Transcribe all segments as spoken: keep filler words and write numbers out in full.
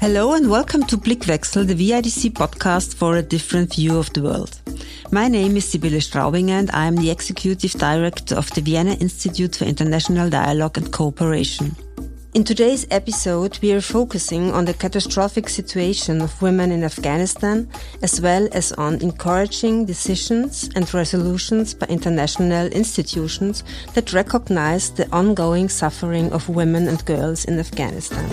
Hello and welcome to Blickwechsel, the V I D C podcast for a different view of the world. My name is Sibylle Straubinger and I am the Executive Director of the Vienna Institute for International Dialogue and Cooperation. In today's episode, we are focusing on the catastrophic situation of women in Afghanistan, as well as on encouraging decisions and resolutions by international institutions that recognize the ongoing suffering of women and girls in Afghanistan.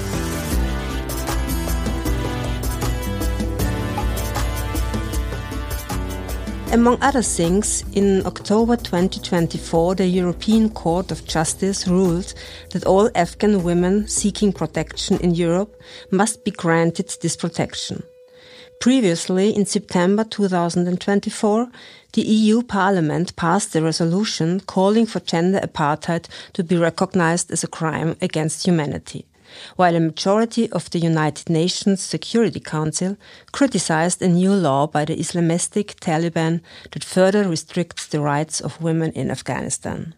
Among other things, in October twenty twenty-four, the European Court of Justice ruled that all Afghan women seeking protection in Europe must be granted this protection. Previously, in September two thousand twenty-four, the E U Parliament passed a resolution calling for gender apartheid to be recognized as a crime against humanity, while a majority of the United Nations Security Council criticized a new law by the Islamistic Taliban that further restricts the rights of women in Afghanistan.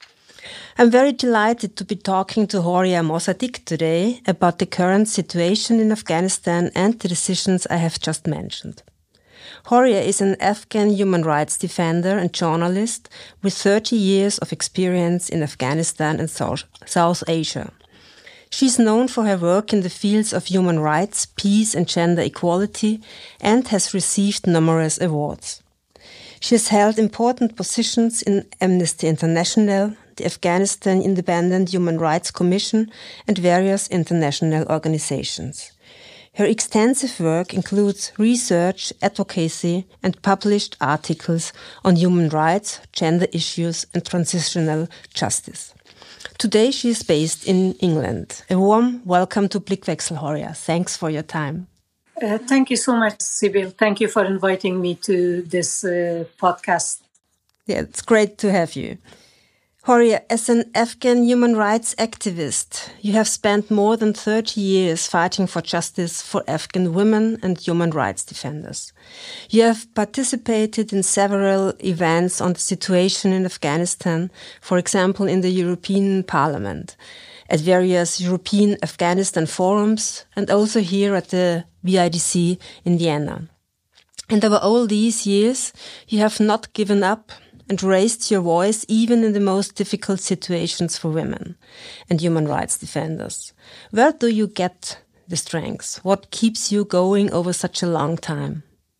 I'm very delighted to be talking to Horia Mossadegh today about the current situation in Afghanistan and the decisions I have just mentioned. Horia is an Afghan human rights defender and journalist with thirty years of experience in Afghanistan and South, South Asia. She is known for her work in the fields of human rights, peace and gender equality, and has received numerous awards. She has held important positions in Amnesty International, the Afghanistan Independent Human Rights Commission, and various international organizations. Her extensive work includes research, advocacy, and published articles on human rights, gender issues, and transitional justice. Today she is based in England. A warm welcome to Blickwechsel, Horia. Thanks for your time. Uh, thank you so much, Sibylle. Thank you for inviting me to this uh, podcast. Yeah, it's great to have you. Horia, as an Afghan human rights activist, you have spent more than thirty years fighting for justice for Afghan women and human rights defenders. You have participated in several events on the situation in Afghanistan, for example, in the European Parliament, at various European Afghanistan forums, and also here at the V I D C in Vienna. And over all these years, you have not given up and raised your voice even in the most difficult situations for women and human rights defenders. Where do you get the strength? What keeps you going over such a long time?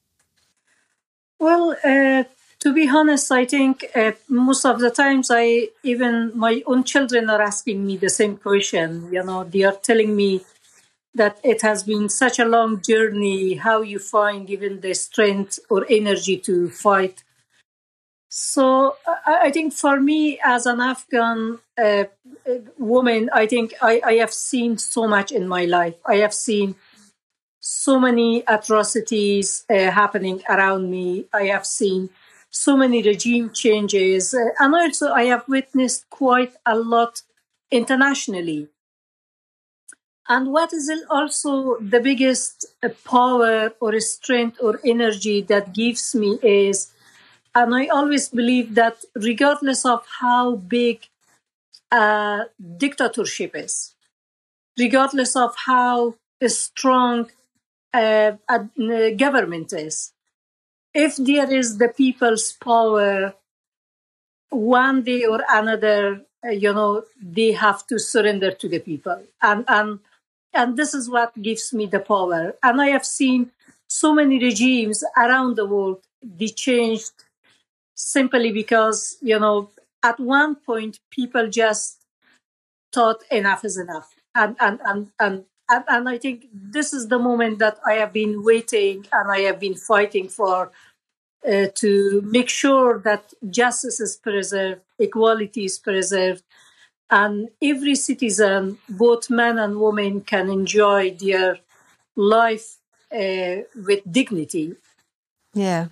Well, uh, to be honest, I think uh, most of the times I, even my own children are asking me the same question. You know, they are telling me that it has been such a long journey, how you find even the strength or energy to fight. So I think for me as an Afghan uh, woman, I think I, I have seen so much in my life. I have seen so many atrocities uh, happening around me. I have seen so many regime changes. Uh, and also I have witnessed quite a lot internationally. And what is also the biggest power or strength or energy that gives me is, and I always believe that regardless of how big a dictatorship is, regardless of how strong uh, a government is, if there is the people's power, one day or another, uh, you know, they have to surrender to the people. And, and, and this is what gives me the power. And I have seen so many regimes around the world, they changed simply because, you know, at one point, people just thought enough is enough. And, and, and, and, and, and I think this is the moment that I have been waiting and I have been fighting for, uh, to make sure that justice is preserved, equality is preserved, and every citizen, both men and women, can enjoy their life uh, with dignity. Yeah.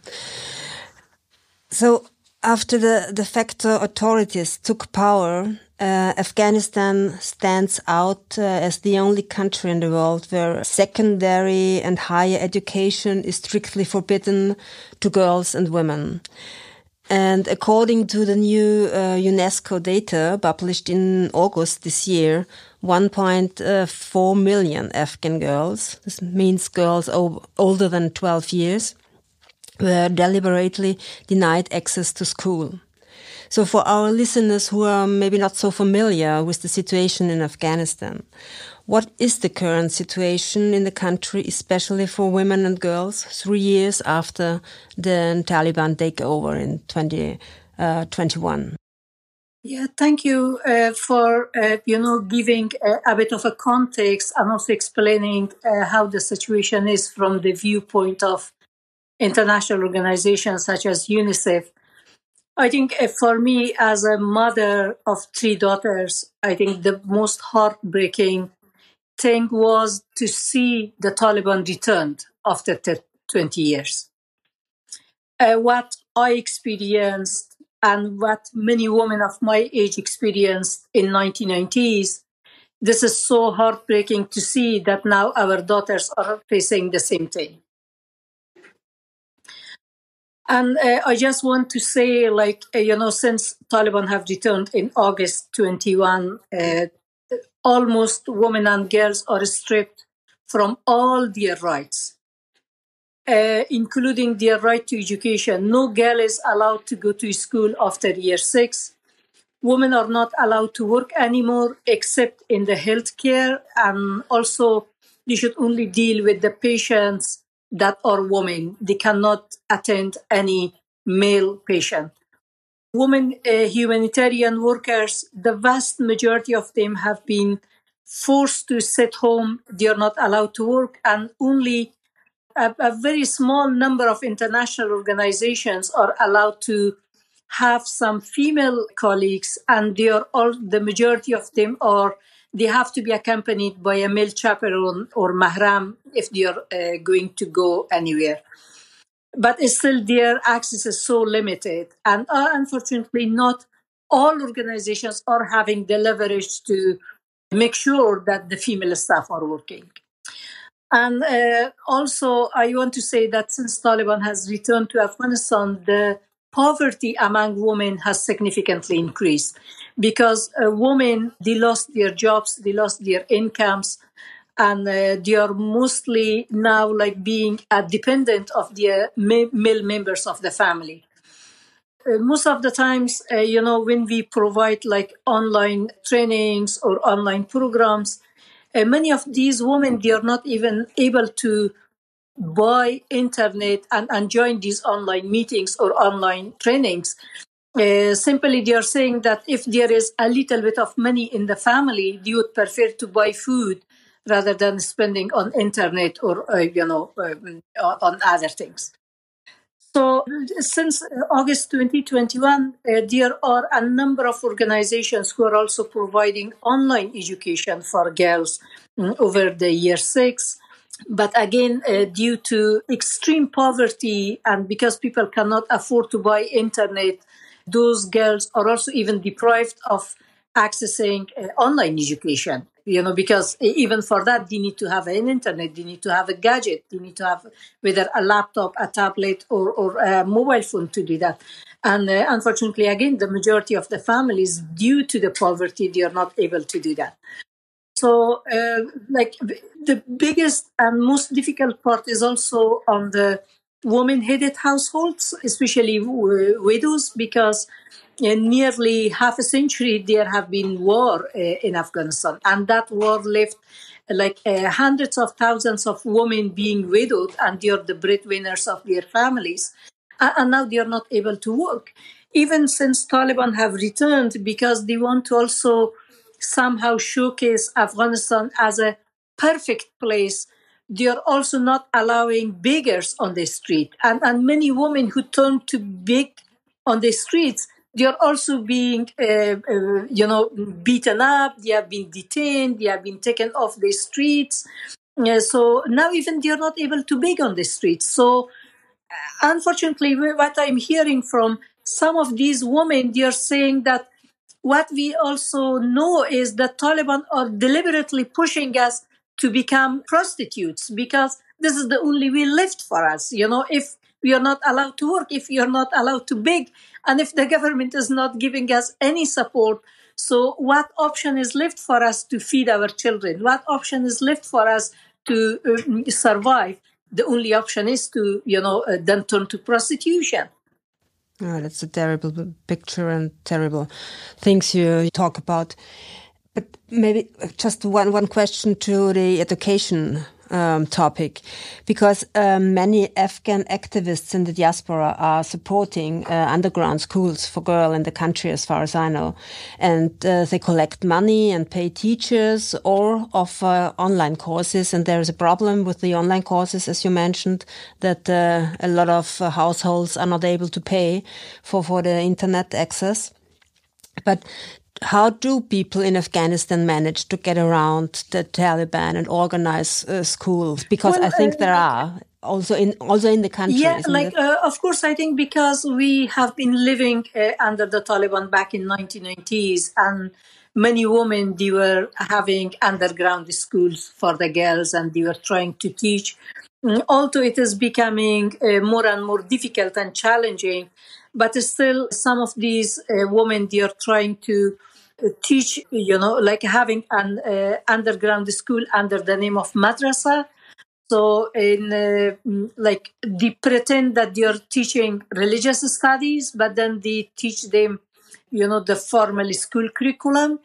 So after the de facto authorities took power, uh, Afghanistan stands out uh, as the only country in the world where secondary and higher education is strictly forbidden to girls and women. And according to the new uh, UNESCO data published in August this year, one point four million Afghan girls, this means girls o- older than twelve years, were deliberately denied access to school. So for our listeners who are maybe not so familiar with the situation in Afghanistan, what is the current situation in the country, especially for women and girls, three years after the Taliban takeover in twenty twenty-one? Yeah, thank you uh, for, uh, you know, giving a, a bit of a context and also explaining uh, how the situation is from the viewpoint of international organizations such as UNICEF. I think uh, for me, as a mother of three daughters, I think the most heartbreaking thing was to see the Taliban returned after twenty years. Uh, what I experienced and what many women of my age experienced in nineteen nineties, this is so heartbreaking to see that now our daughters are facing the same thing. And uh, I just want to say, like, uh, you know, since Taliban have returned in August twenty-one, uh, almost women and girls are stripped from all their rights, uh, including their right to education. No girl is allowed to go to school after year six. Women are not allowed to work anymore except in the healthcare, and also they should only deal with the patients that are women. They cannot attend any male patient. Women uh, humanitarian workers, the vast majority of them have been forced to sit home. They are not allowed to work, and only a, a very small number of international organizations are allowed to have some female colleagues, and they are all, the majority of them are, they have to be accompanied by a male chaperone or mahram if they are uh, going to go anywhere. But still their access is so limited, and uh, unfortunately not all organizations are having the leverage to make sure that the female staff are working. And uh, also, I want to say that since Taliban has returned to Afghanistan, the poverty among women has significantly increased because uh, women, they lost their jobs, they lost their incomes, and uh, they are mostly now like being a dependent of the ma- male members of the family. Uh, most of the times, uh, you know, when we provide like online trainings or online programs, uh, many of these women, they are not even able to buy internet and, and join these online meetings or online trainings. Uh, simply, they are saying that if there is a little bit of money in the family, they would prefer to buy food rather than spending on internet or, uh, you know, um, on other things. So, since August twenty twenty-one, uh, there are a number of organizations who are also providing online education for girls mm, over the year six. But again, uh, due to extreme poverty and because people cannot afford to buy internet, those girls are also even deprived of accessing uh, online education. You know, because even for that, they need to have an internet, they need to have a gadget, they need to have whether a laptop, a tablet, or, or a mobile phone to do that. And uh, unfortunately, again, the majority of the families, due to the poverty, they are not able to do that. So, uh, like the biggest and most difficult part is also on the woman-headed households, especially w- widows, because in nearly half a century there have been war uh, in Afghanistan, and that war left like uh, hundreds of thousands of women being widowed, and they are the breadwinners of their families, and, and now they are not able to work, even since Taliban have returned, because they want to also somehow showcase Afghanistan as a perfect place. They are also not allowing beggars on the street. And, and many women who turn to beg on the streets, they are also being, uh, uh, you know, beaten up. They have been detained. They have been taken off the streets. Uh, so now even they are not able to beg on the streets. So unfortunately, what I'm hearing from some of these women, they are saying that what we also know is that Taliban are deliberately pushing us to become prostitutes because this is the only way left for us. You know, if we are not allowed to work, if you're not allowed to beg, and if the government is not giving us any support. So what option is left for us to feed our children? What option is left for us to uh, survive? The only option is to, you know, uh, then turn to prostitution. Oh, that's a terrible picture and terrible things you talk about. But maybe just one, one question to the education um, topic, because um, many Afghan activists in the diaspora are supporting uh, underground schools for girls in the country, as far as I know. And uh, they collect money and pay teachers or offer online courses. And there is a problem with the online courses, as you mentioned, that uh, a lot of uh, households are not able to pay for, for the internet access. But how do people in Afghanistan manage to get around the Taliban and organize uh, schools? Because well, I think uh, there are also in also in the country. Yeah, like uh, of course, I think because we have been living uh, under the Taliban back in nineteen nineties, and many women, they were having underground schools for the girls, and they were trying to teach. Although it is becoming uh, more and more difficult and challenging, but still some of these uh, women, they are trying to uh, teach, you know, like having an uh, underground school under the name of madrasa. So in uh, like they pretend that they are teaching religious studies, but then they teach them, you know, the formal school curriculum.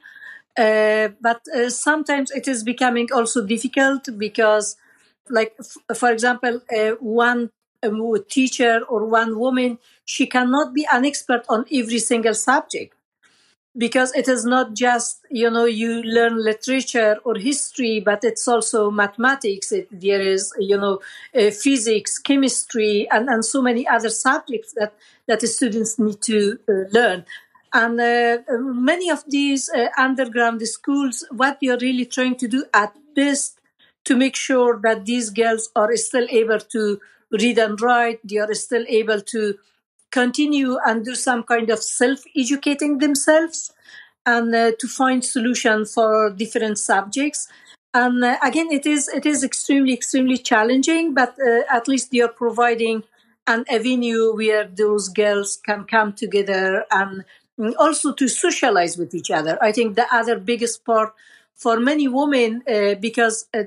Uh, but uh, sometimes it is becoming also difficult because, like, f- for example, uh, one um, teacher or one woman, she cannot be an expert on every single subject, because it is not just, you know, you learn literature or history, but it's also mathematics. It, there is, you know, uh, physics, chemistry, and, and so many other subjects that, that the students need to uh, learn. And uh, many of these uh, underground schools, what they are really trying to do at best to make sure that these girls are still able to read and write, they are still able to continue and do some kind of self-educating themselves, and uh, to find solutions for different subjects. And uh, again, it is it is extremely, extremely challenging, but uh, at least they are providing an avenue where those girls can come together and also to socialize with each other. I think the other biggest part for many women, uh, because uh,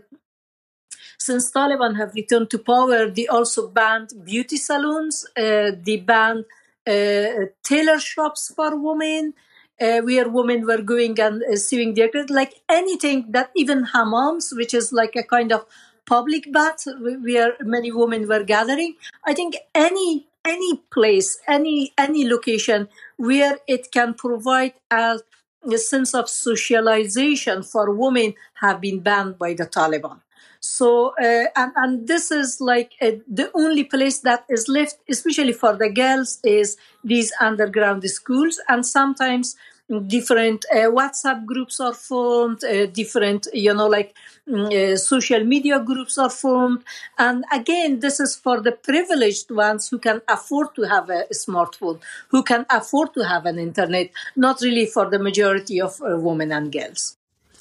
since Taliban have returned to power, they also banned beauty salons. Uh, they banned uh, tailor shops for women, uh, where women were going and uh, sewing their clothes, like anything that even hammams, which is like a kind of public bath where many women were gathering. I think any any place, any any location where it can provide a, a sense of socialization for women have been banned by the Taliban. So, uh, and, and this is like uh, the only place that is left, especially for the girls, is these underground schools. And sometimes different uh, WhatsApp groups are formed, uh, different, you know, like uh, social media groups are formed. And again, this is for the privileged ones who can afford to have a smartphone, who can afford to have an internet, not really for the majority of uh, women and girls.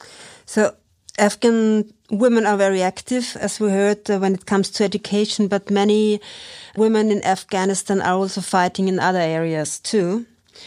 So, Afghan women are very active, as we heard, uh, when it comes to education, but many women in Afghanistan are also fighting in other areas too.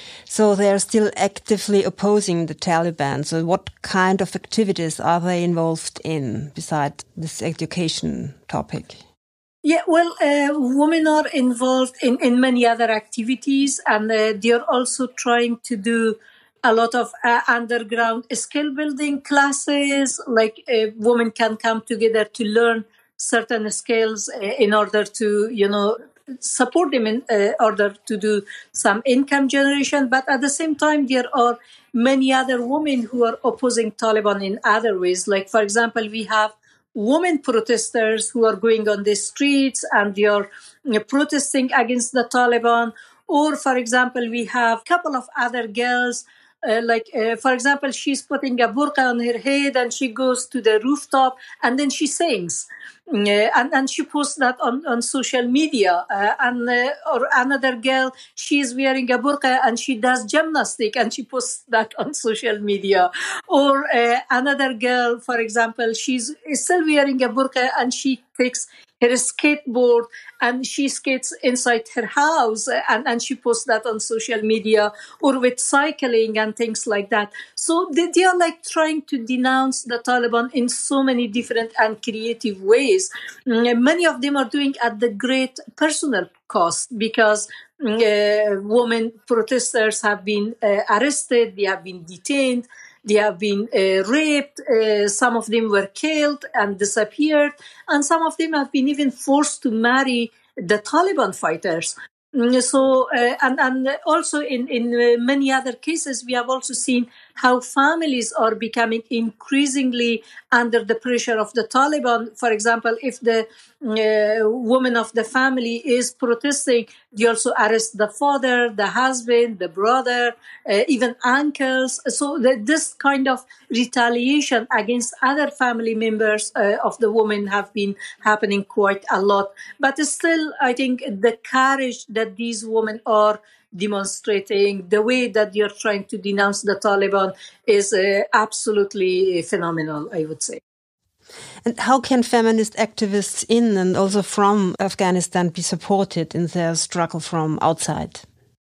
So they are still actively opposing the Taliban. So what kind of activities are they involved in besides this education topic? Yeah, well, uh, women are involved in, in many other activities, and uh, they are also trying to do a lot of uh, underground skill building classes. Like uh, women can come together to learn certain skills uh, in order to, you know, support them in uh, order to do some income generation. But at the same time, there are many other women who are opposing Taliban in other ways. Like, for example, we have women protesters who are going on the streets and they are you know, protesting against the Taliban. Or, for example, we have a couple of other girls. Uh, like, uh, for example, she's putting a burqa on her head and she goes to the rooftop and then she sings. Uh, and, and she posts that on, on social media. Uh, and uh, or another girl, she's wearing a burqa and she does gymnastic and she posts that on social media. Or uh, another girl, for example, she's still wearing a burqa and she takes her skateboard and she skates inside her house, and, and she posts that on social media, or with cycling and things like that. So they, they are like trying to denounce the Taliban in so many different and creative ways. Mm, Many of them are doing at the great personal cost, because uh, women protesters have been uh, arrested, they have been detained, they have been uh, raped, uh, some of them were killed and disappeared, and some of them have been even forced to marry the Taliban fighters. Mm, So, uh, and, and also in, in uh, many other cases, we have also seen how families are becoming increasingly under the pressure of the Taliban. For example, if the uh, woman of the family is protesting, they also arrest the father, the husband, the brother, uh, even uncles. So the, this kind of retaliation against other family members uh, of the woman have been happening quite a lot. But still, I think the courage that these women are demonstrating, the way that you're trying to denounce the Taliban is uh, absolutely phenomenal, I would say. And how can feminist activists in and also from Afghanistan be supported in their struggle from outside?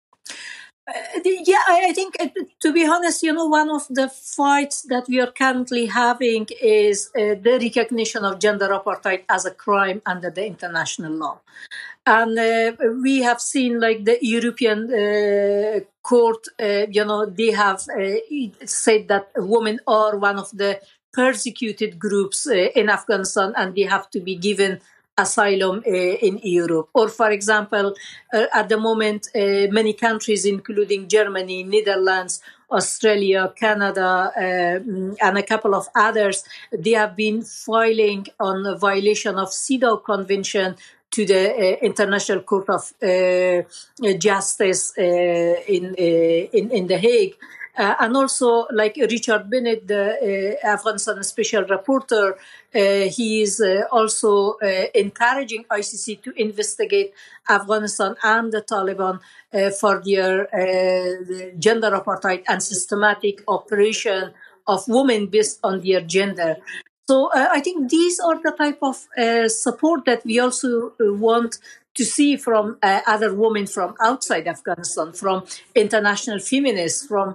Uh, yeah, I I think, uh, to be honest, you know, one of the fights that we are currently having is uh, the recognition of gender apartheid as a crime under the international law. And uh, we have seen, like, the European uh, court, uh, you know, they have uh, said that women are one of the persecuted groups uh, in Afghanistan, and they have to be given asylum uh, in Europe. Or, for example, uh, at the moment, uh, many countries, including Germany, Netherlands, Australia, Canada, uh, and a couple of others, they have been filing on a violation of CEDAW Convention to the uh, International Court of uh, Justice uh, in, uh, in in The Hague. Uh, and also, like Richard Bennett, the uh, Afghanistan Special Rapporteur, uh, he is uh, also uh, encouraging I C C to investigate Afghanistan and the Taliban uh, for their uh, gender apartheid and systematic operation of women based on their gender. So uh, I think these are the type of uh, support that we also uh, want to see from uh, other women from outside Afghanistan, from international feminists, from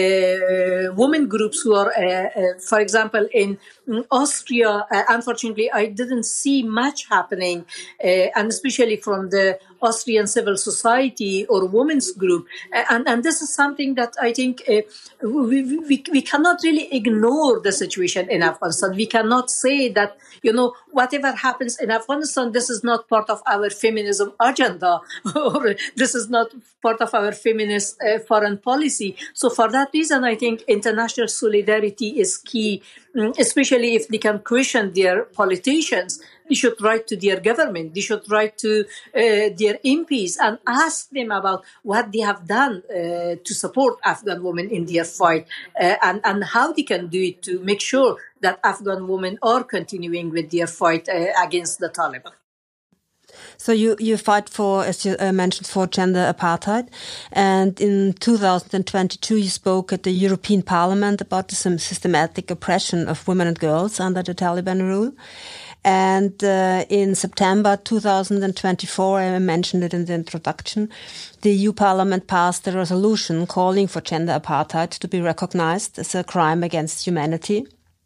uh, women groups who are, uh, uh, for example, in Austria. Uh, unfortunately, I didn't see much happening, uh, and especially from the Austrian civil society or women's group. Uh, and, and this is something that I think uh, we, we, we cannot really ignore the situation in Afghanistan. We cannot say that, you know, whatever happens in Afghanistan, this is not part of our feminism agenda, or this is not part of our feminist uh, foreign policy. So for that reason, I think international solidarity is key, especially if they can question their politicians. They should write to their government. They should write to uh, their M Ps and ask them about what they have done uh, to support Afghan women in their fight, uh, and, and how they can do it to make sure that Afghan women are continuing with their fight uh, against the Taliban. So you, you fight for, as you uh, mentioned, for gender apartheid. And in two thousand twenty-two, you spoke at the European Parliament about the systematic oppression of women and girls under the Taliban rule. And uh, in September two thousand twenty-four, I mentioned it in the introduction, the E U Parliament passed a resolution calling for gender apartheid to be recognized as a crime against humanity.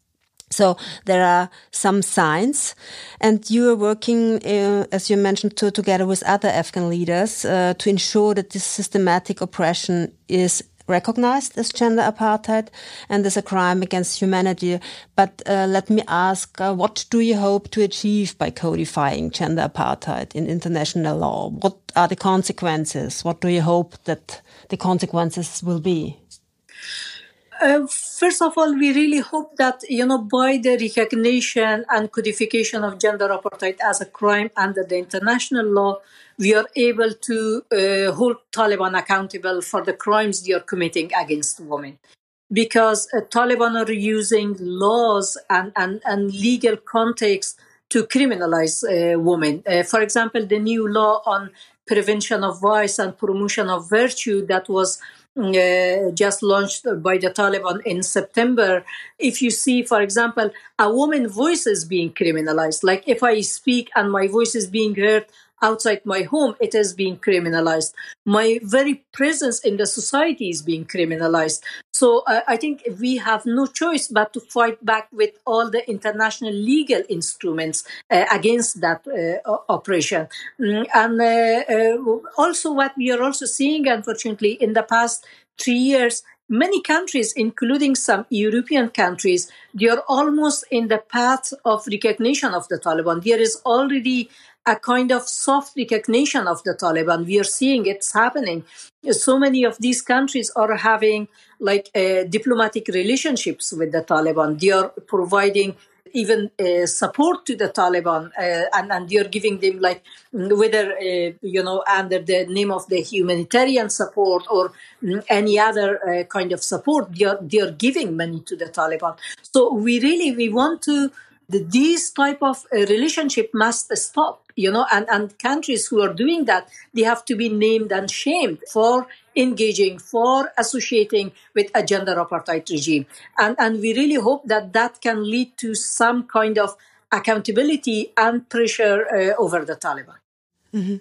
So there are some signs, and you are working, uh, as you mentioned, to, together with other Afghan leaders uh, to ensure that this systematic oppression is recognized as gender apartheid and as a crime against humanity. But uh, let me ask, uh, what do you hope to achieve by codifying gender apartheid in international law? What are the consequences? What do you hope that the consequences will be? Uh, first of all, we really hope that, you know, by the recognition and codification of gender apartheid as a crime under the international law, we are able to uh, hold Taliban accountable for the crimes they are committing against women. Because uh, Taliban are using laws and, and, and legal context to criminalize uh, women. Uh, for example, the new law on prevention of vice and promotion of virtue that was uh, just launched by the Taliban in September. If you see, for example, a woman's voice is being criminalized. Like if I speak and my voice is being heard outside my home, it is being criminalized. My very presence in the society is being criminalized. So uh, I think we have no choice but to fight back with all the international legal instruments uh, against that uh, operation. Mm, And uh, uh, also what we are also seeing, unfortunately, in the past three years, many countries, including some European countries, they are almost in the path of recognition of the Taliban. There is already a kind of soft recognition of the Taliban. We are seeing it's happening. So many of these countries are having like uh, diplomatic relationships with the Taliban. They are providing even uh, support to the Taliban, uh, and, and they're giving them like whether uh, you know under the name of the humanitarian support or mm, any other uh, kind of support, they're they're giving money to the Taliban. So we really we want to the, these type of uh, relationship must stop, you know, and, and countries who are doing that, they have to be named and shamed for engaging, for associating with a gender apartheid regime. And, and we really hope that that can lead to some kind of accountability and pressure uh, over the Taliban. Mm-hmm.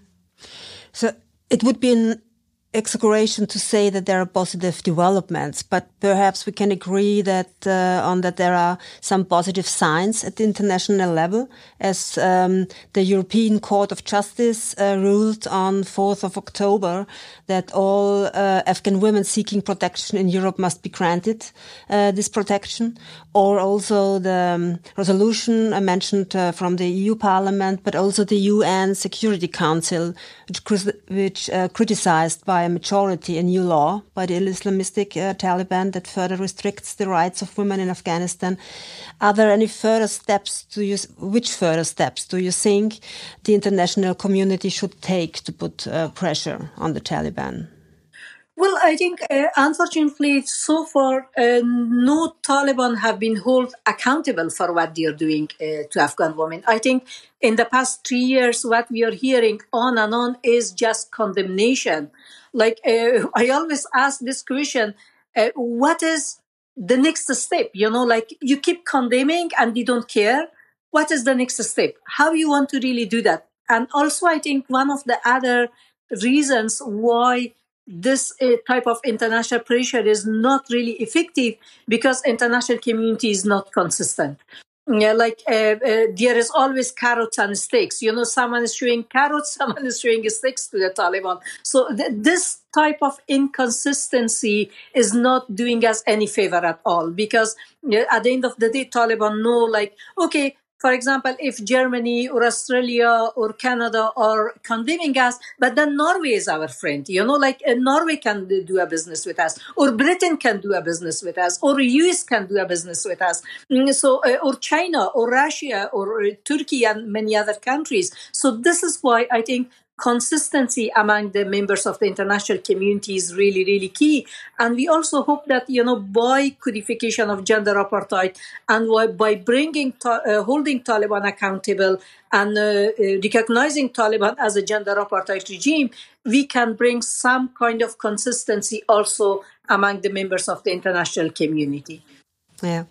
So it would be an exaggeration to say that there are positive developments, but perhaps we can agree that uh, on that there are some positive signs at the international level, as um, the European Court of Justice uh, ruled on fourth of October that all uh, Afghan women seeking protection in Europe must be granted uh, this protection, or also the um, resolution I mentioned uh, from the E U Parliament, but also the U N Security Council, which, which uh, criticized by a majority a new law by the Islamistic uh, Taliban that further restricts the rights of women in Afghanistan. Are there any further steps do you, which further steps do you think the international community should take to put uh, pressure on the Taliban? Well, I think, uh, unfortunately, so far, uh, no Taliban have been held accountable for what they are doing uh, to Afghan women. I think in the past three years, what we are hearing on and on is just condemnation. Like, uh, I always ask this question, uh, what is the next step? You know, like you keep condemning and they don't care. What is the next step? How you want to really do that? And also, I think one of the other reasons why this uh, type of international pressure is not really effective because international community is not consistent. Yeah, like uh, uh, there is always carrots and sticks. You know, someone is showing carrots, someone is showing sticks to the Taliban. So th- this type of inconsistency is not doing us any favor at all, because uh, at the end of the day, Taliban know, like, okay, for example, if Germany or Australia or Canada are condemning us, but then Norway is our friend, you know, like uh, Norway can do a business with us, or Britain can do a business with us, or U S can do a business with us. Mm, So, uh, or China or Russia or uh, Turkey and many other countries. So this is why I think consistency among the members of the international community is really, really key. And we also hope that, you know, by codification of gender apartheid and by bringing, ta- uh, holding Taliban accountable and uh, uh, recognizing Taliban as a gender apartheid regime, we can bring some kind of consistency also among the members of the international community. Yeah.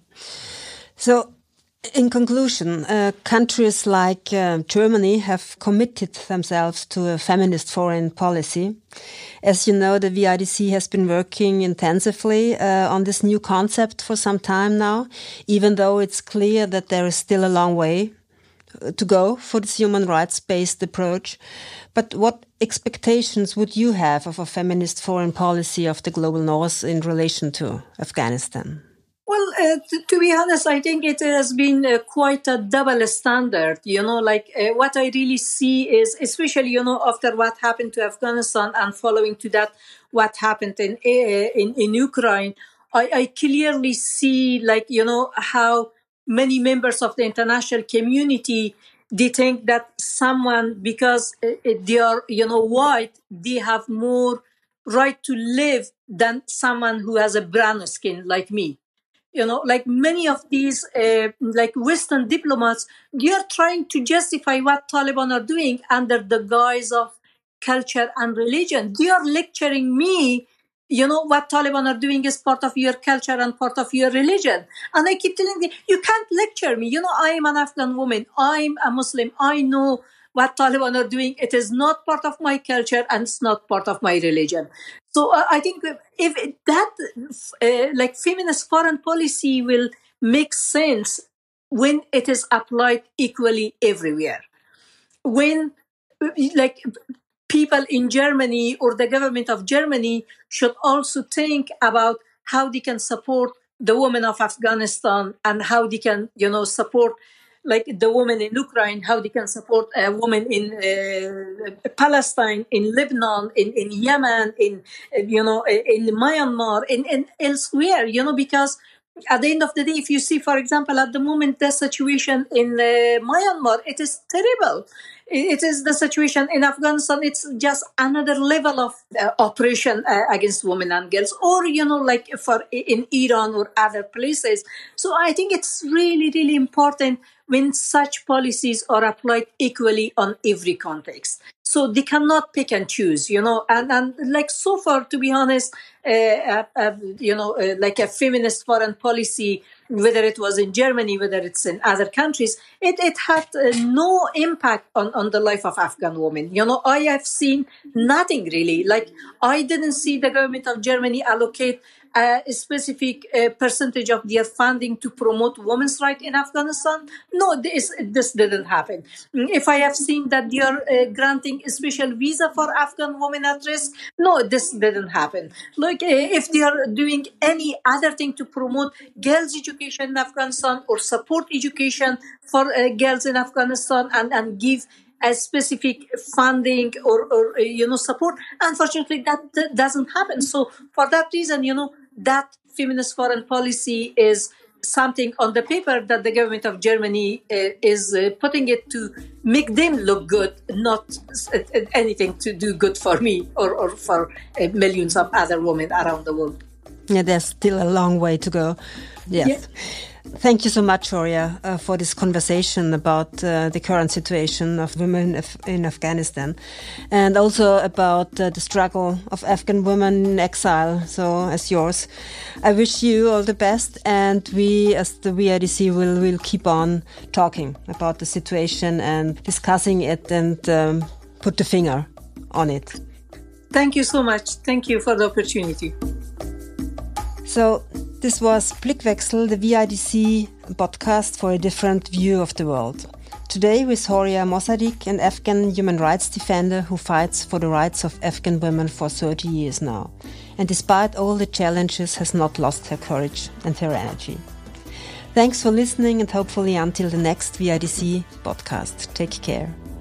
So, in conclusion, uh, countries like uh, Germany have committed themselves to a feminist foreign policy. As you know, the V I D C has been working intensively uh, on this new concept for some time now, even though it's clear that there is still a long way to go for this human rights-based approach. But what expectations would you have of a feminist foreign policy of the global north in relation to Afghanistan? Well, uh, t- to be honest, I think it has been uh, quite a double standard. You know, like uh, what I really see is, especially, you know, after what happened to Afghanistan and following to that, what happened in uh, in, in Ukraine, I, I clearly see, like, you know, how many members of the international community, they think that someone, because uh, uh, they are, you know, white, they have more right to live than someone who has a brown skin like me. You know, like many of these, uh, like Western diplomats, they are trying to justify what Taliban are doing under the guise of culture and religion. They are lecturing me, you know, what Taliban are doing is part of your culture and part of your religion. And I keep telling them, you can't lecture me. You know, I am an Afghan woman. I'm a Muslim. I know what Taliban are doing. It is not part of my culture and it's not part of my religion. So uh, I think if that, uh, like feminist foreign policy will make sense when it is applied equally everywhere. When, like, people in Germany or the government of Germany should also think about how they can support the women of Afghanistan and how they can, you know, support like the women in Ukraine, how they can support a woman in uh, Palestine, in Lebanon, in, in Yemen, in, uh, you know, in Myanmar, in, in elsewhere, you know, because at the end of the day, if you see, for example, at the moment, the situation in uh, Myanmar, it is terrible. It is the situation in Afghanistan. It's just another level of uh, operation uh, against women and girls, or, you know, like for in Iran or other places. So I think it's really, really important when such policies are applied equally on every context. So they cannot pick and choose, you know, and, and like so far, to be honest, uh, uh, uh, you know, uh, like a feminist foreign policy, whether it was in Germany, whether it's in other countries, it, it had uh, no impact on, on the life of Afghan women. You know, I have seen nothing really. Like, I didn't see the government of Germany allocate a specific uh, percentage of their funding to promote women's rights in Afghanistan. No, this, this didn't happen. If I have seen that they are uh, granting a special visa for Afghan women at risk, no, this didn't happen. Like, uh, if they are doing any other thing to promote girls' education in Afghanistan or support education for uh, girls in Afghanistan and, and give a specific funding or, or you know, support, unfortunately, that, that doesn't happen. So for that reason, you know, that feminist foreign policy is something on the paper that the government of Germany uh, is uh, putting it to make them look good, not uh, anything to do good for me or, or for uh, millions of other women around the world. Yeah, there's still a long way to go. Yes. Yeah. Thank you so much, Horia, uh, for this conversation about uh, the current situation of women in Afghanistan, and also about uh, the struggle of Afghan women in exile, so as yours. I wish you all the best, and we, as the V I D C, will, will keep on talking about the situation and discussing it and um, put the finger on it. Thank you so much. Thank you for the opportunity. So, this was Blickwechsel, the V I D C podcast for a different view of the world. Today with Horia Mossadegh, an Afghan human rights defender who fights for the rights of Afghan women for thirty years now. And despite all the challenges, has not lost her courage and her energy. Thanks for listening, and hopefully until the next V I D C podcast. Take care.